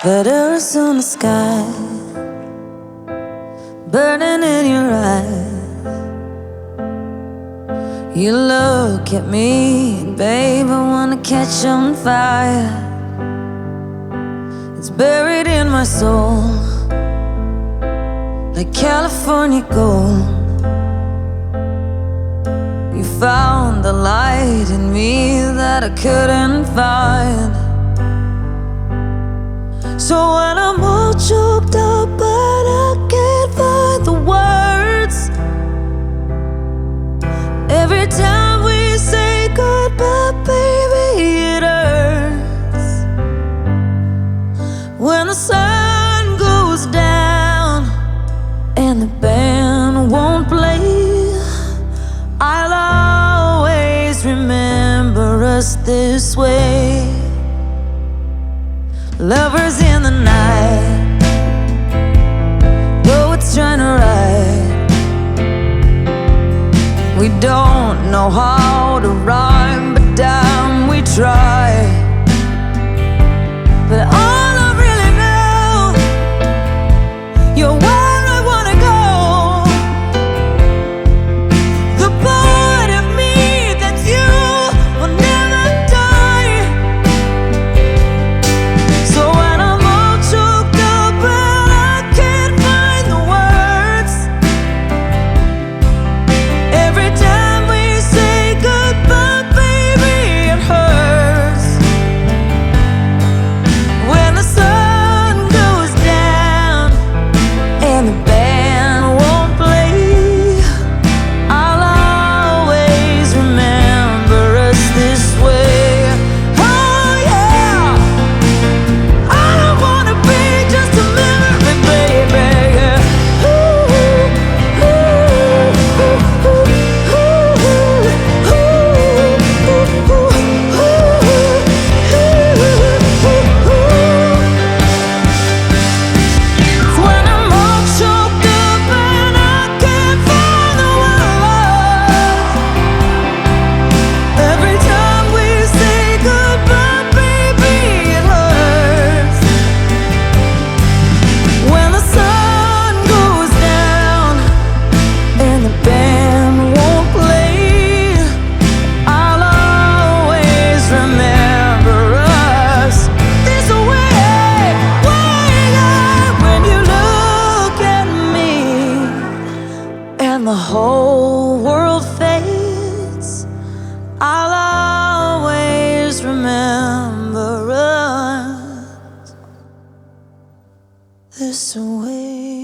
Letters on the sky, burning in your eyes. You look at me, and babe, I wanna catch on fire. It's buried in my soul, like California gold. You found the light in me that I couldn't find. So when I'm all choked up but I can't find the words, every time we say goodbye, baby, it hurts. When the sun goes down and the band won't play, I'll always remember us this way. Lovers in the night, poets trying to write. We don't know how to rhyme, but damn, we try. But all I really know, you're where I wanna go. The part of me that you will never die. So when I'm all choked up and I can't find the words, every time we say goodbye, baby, it hurts. When the sun goes down and the band won't play, I'll always remember us this way. Oh yeah, I don't wanna be just a memory, baby. Yeah. Ooh, ooh, ooh, ooh, When I'm all choked up and I can't find the words, every time we say goodbye, baby, it hurts. When the sun goes down and the band won't play, I'll always remember us this way. When you look at me and the whole world fades, I'll always remember us this way.